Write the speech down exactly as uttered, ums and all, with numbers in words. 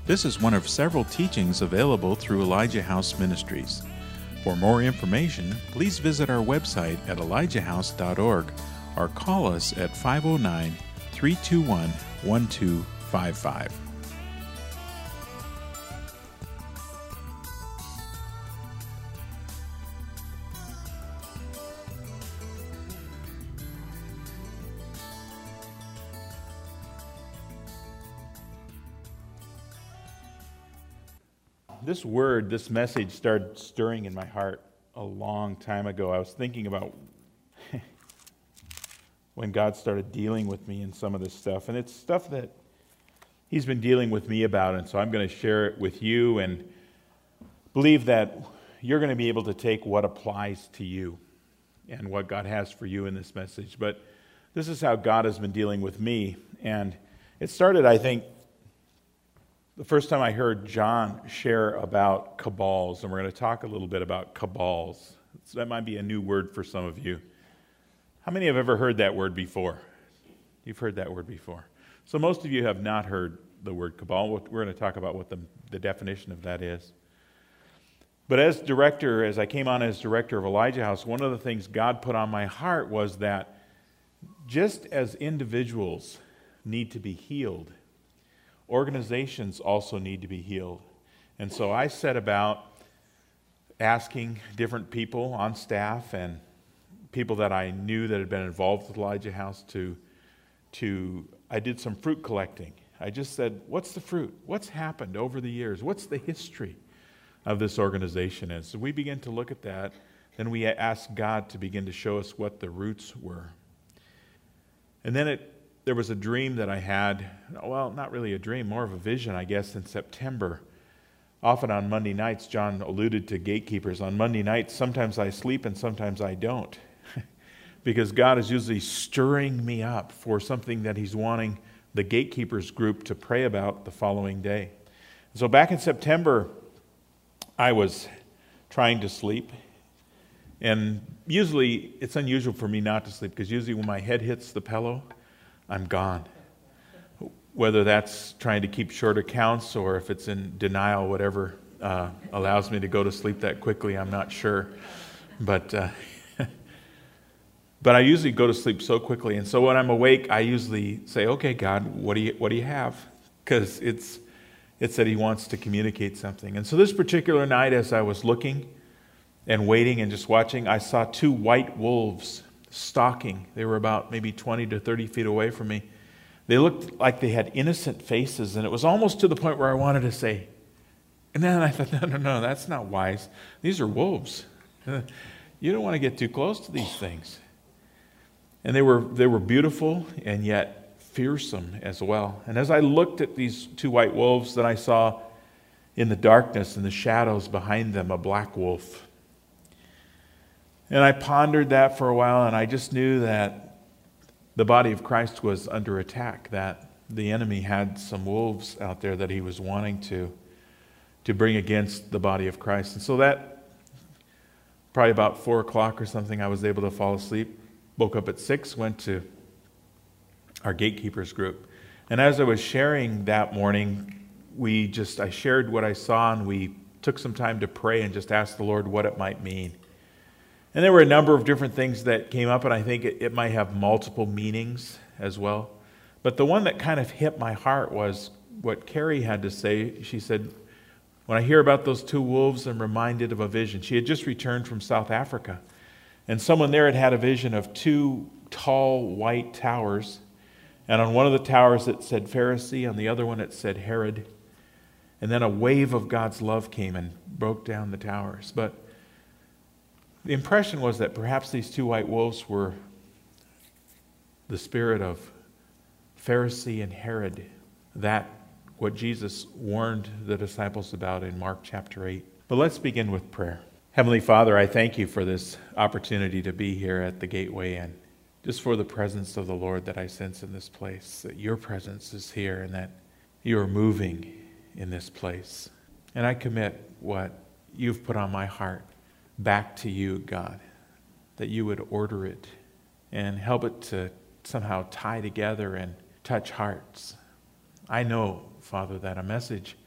This is one of several teachings available through Elijah House Ministries. For more information, please visit our website at elijah house dot org or call us at five oh nine, three two one, one two five five. This word, this message started stirring in my heart a long time ago. I was thinking about when God started dealing with me in some of this stuff. And it's stuff that He's been dealing with me about. And so I'm going to share it with you and believe that you're going to be able to take what applies to you and what God has for you in this message. But this is how God has been dealing with me. And it started, I think, the first time I heard John share about cabals, and we're going to talk a little bit about cabals. So that might be a new word for some of you. How many have ever heard that word before? You've heard that word before. So most of you have not heard the word cabal. We're going to talk about what the, the definition of that is. But as director, as I came on as director of Elijah House, one of the things God put on my heart was that just as individuals need to be healed, organizations also need to be healed. And so I set about asking different people on staff and people that I knew that had been involved with Elijah House to, to I did some fruit collecting. I just said, what's the fruit? What's happened over the years? What's the history of this organization? And so we began to look at that. Then we asked God to begin to show us what the roots were. And then it There was a dream that I had, well, not really a dream, more of a vision, I guess, in September. Often on Monday nights, John alluded to gatekeepers. On Monday nights, sometimes I sleep and sometimes I don't. Because God is usually stirring me up for something that He's wanting the gatekeepers group to pray about the following day. So back in September, I was trying to sleep. And usually, it's unusual for me not to sleep, because usually when my head hits the pillow, I'm gone. Whether that's trying to keep short accounts or if it's in denial, whatever uh, allows me to go to sleep that quickly, I'm not sure. But uh, but I usually go to sleep so quickly. And so when I'm awake, I usually say, okay, God, what do you what do you have? Because it's, it's that He wants to communicate something. And so this particular night, as I was looking and waiting and just watching, I saw two white wolves stalking. They were about maybe twenty to thirty feet away from me. They looked like they had innocent faces, and it was almost to the point where I wanted to say, and then I thought, no, no, no, that's not wise. These are wolves. You don't want to get too close to these things. And they were they were beautiful and yet fearsome as well. And as I looked at these two white wolves, then I saw in the darkness and the shadows behind them a black wolf. And I pondered that for a while, and I just knew that the body of Christ was under attack, that the enemy had some wolves out there that he was wanting to, to bring against the body of Christ. And so that, probably about four o'clock or something, I was able to fall asleep. Woke up at six, went to our gatekeepers group. And as I was sharing that morning, we just, I shared what I saw, and we took some time to pray and just ask the Lord what it might mean. And there were a number of different things that came up, and I think it, it might have multiple meanings as well. But the one that kind of hit my heart was what Carrie had to say. She said, when I hear about those two wolves, I'm reminded of a vision. She had just returned from South Africa, and someone there had had a vision of two tall white towers. And on one of the towers it said Pharisee, on the other one it said Herod. And then a wave of God's love came and broke down the towers. But the impression was that perhaps these two white wolves were the spirit of Pharisee and Herod, that what Jesus warned the disciples about in Mark chapter eight. But let's begin with prayer. Heavenly Father, I thank you for this opportunity to be here at the Gateway, and just for the presence of the Lord that I sense in this place, that your presence is here and that you are moving in this place. And I commit what you've put on my heart back to you, God, that you would order it and help it to somehow tie together and touch hearts. I know, Father, that a message